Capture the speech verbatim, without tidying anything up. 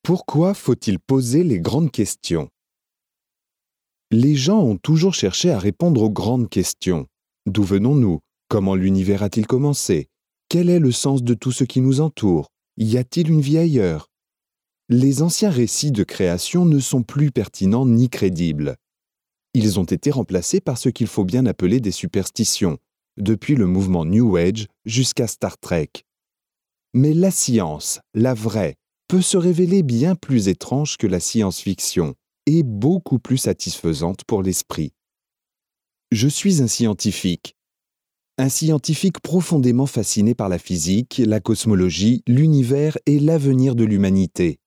Pourquoi faut-il poser les grandes questions? Les gens ont toujours cherché à répondre aux grandes questions. D'où venons-nous? Comment l'univers a-t-il commencé? Quel est le sens de tout ce qui nous entoure? Y a-t-il une vie ailleurs? Les anciens récits de création ne sont plus pertinents ni crédibles. Ils ont été remplacés par ce qu'il faut bien appeler des superstitions, depuis le mouvement New Age jusqu'à Star Trek. Mais la science, la vraie, peut se révéler bien plus étrange que la science-fiction et beaucoup plus satisfaisante pour l'esprit. Je suis un scientifique. Un scientifique profondément fasciné par la physique, la cosmologie, l'univers et l'avenir de l'humanité.